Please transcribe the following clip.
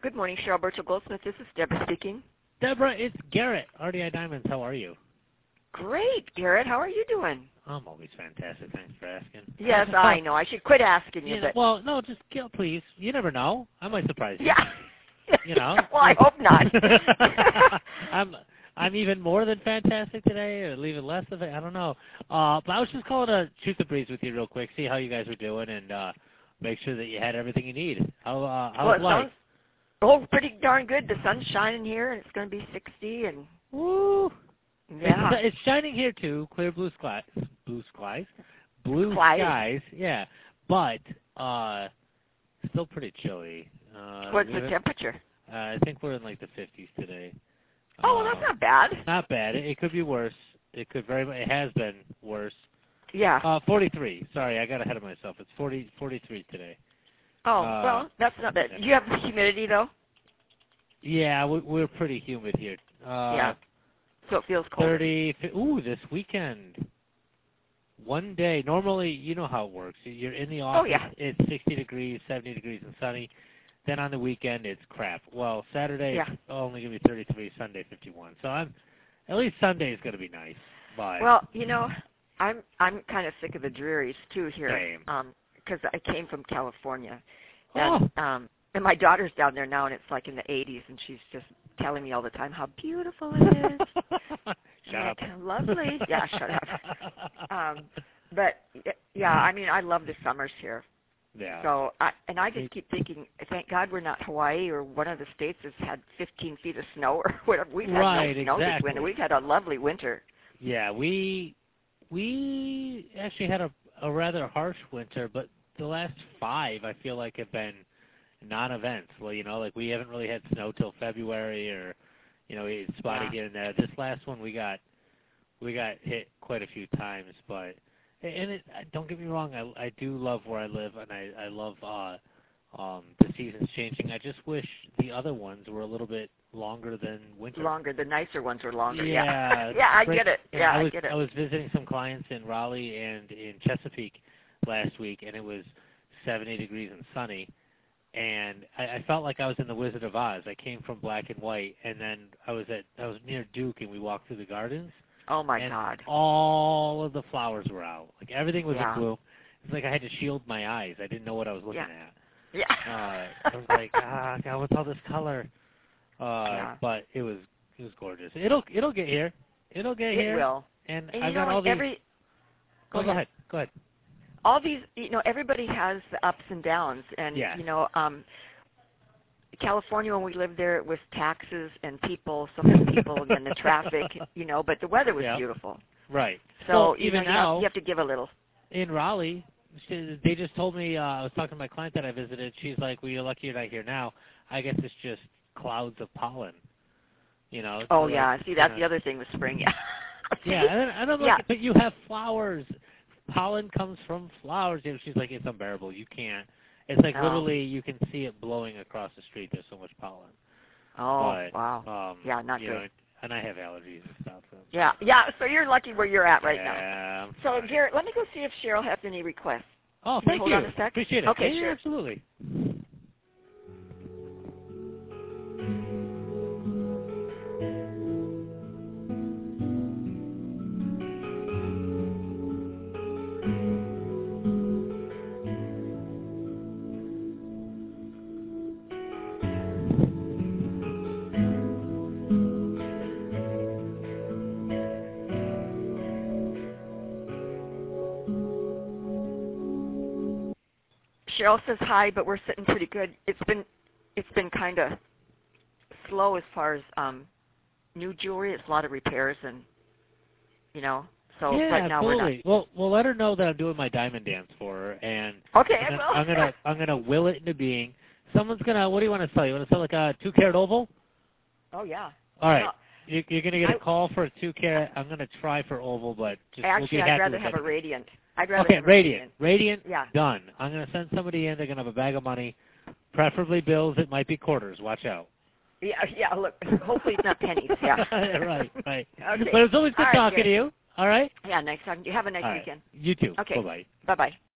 Good morning, Cheryl Burchell Goldsmith. This is Deborah speaking. Deborah, it's Garrett. RDI Diamonds, how are you? Great, Garrett. How are you doing? I'm always fantastic. Thanks for asking. Yes, I know. I should quit asking you, but... Well, no, just please. You never know. I might surprise you. Yeah. You know? Well, I hope not. I'm even more than fantastic today, or even less of it. I don't know. But I was just calling to shoot the breeze with you real quick, see how you guys were doing, and make sure that you had everything you need. How's life? Oh, pretty darn good. The sun's shining here, and it's going to be 60, and... Woo! Yeah. It's shining here, too. Clear blue skies. Blue skies? Blue Skies. skies, yeah. But still pretty chilly. What's the temperature? I think we're in, like, the 50s today. Oh, well, that's not bad. Not bad. It could be worse. It has been worse. Yeah. 43. Sorry, I got ahead of myself. It's 43 today. Oh, well, that's not bad. Do you have the humidity, though? Yeah, we're pretty humid here. Yeah. So it feels cold. 30. Ooh, this weekend. One day. Normally, you know how it works. You're in the office. Oh, yeah. It's 60 degrees, 70 degrees, and sunny. Then on the weekend, it's crap. Well, Saturday, it's only going to be 33. Sunday, 51. So at least Sunday is going to be nice. But well, you know, I'm kind of sick of the drearies, too, here. Same. Because I came from California. And, and my daughter's down there now, and it's like in the 80s, and she's just telling me all the time how beautiful it is. Shut up. Lovely. Yeah, shut up. But, yeah, I mean, I love the summers here. Yeah. So, I just keep thinking, thank God we're not Hawaii or one of the states that's had 15 feet of snow or whatever. We've had no snow this winter. We've had a lovely winter. Yeah, we actually had a rather harsh winter, but the last 5, I feel like, have been non-events. Well, you know, like we haven't really had snow till February, or it's spotty here and there. This last one we got hit quite a few times, but don't get me wrong, I do love where I live, and I love the seasons changing. I just wish the other ones were a little bit longer than winter. Longer, the nicer ones were longer. Yeah. Yeah, I get it. Yeah, I get it. I was visiting some clients in Raleigh and in Chesapeake last week, and it was 70 degrees and sunny, and I felt like I was in the Wizard of Oz. I came from black and white, and then I was near Duke, and we walked through the gardens. Oh my God! All of the flowers were out. Like everything was in bloom. It's like I had to shield my eyes. I didn't know what I was looking at. Yeah. I was like, God, what's all this color? But it was gorgeous. It'll get here. It'll get here. It will. And I've got all these. Go ahead. All these, everybody has the ups and downs, and California, when we lived there, it was taxes and people, so many people, and then the traffic, but the weather was beautiful. Right. So even now, you have to give a little. In Raleigh, they just told me, I was talking to my client that I visited, she's like, well, you're lucky you're not here now. I guess it's just clouds of pollen, Oh, yeah. See, that's the other thing with spring, yeah. Yeah, and I'm like, but you have flowers. Pollen comes from flowers. And she's like, it's unbearable. You can't. It's like literally you can see it blowing across the street. There's so much pollen. Oh, but, wow. Yeah, not good. And I have allergies and stuff. So. Yeah. So you're lucky where you're at right now. So, Garrett, let me go see if Cheryl has any requests. Oh, thank you. Hold on a sec? Appreciate it. Okay, yeah, sure. Absolutely. Cheryl says hi, but we're sitting pretty good. It's been kind of slow as far as new jewelry. It's a lot of repairs and So right now we're not. Well, let her know that I'm doing my diamond dance for her, and okay, I will. I'm gonna will it into being. Someone's gonna. What do you want to sell? You want to sell like a 2-carat oval? Oh yeah. All right. You're gonna get a call for a 2-carat. I'm gonna try for oval, but just actually, we'll be I'd rather have a radiant. I'd rather have Radiant. Radiant. Yeah. Done. I'm gonna send somebody in. They're gonna have a bag of money, preferably bills. It might be quarters. Watch out. Yeah. Look, hopefully it's not pennies. Yeah. right. Okay. But it's always good talking to you. All right. Yeah. Next time. You have a nice weekend. You too. Okay. Bye. Bye.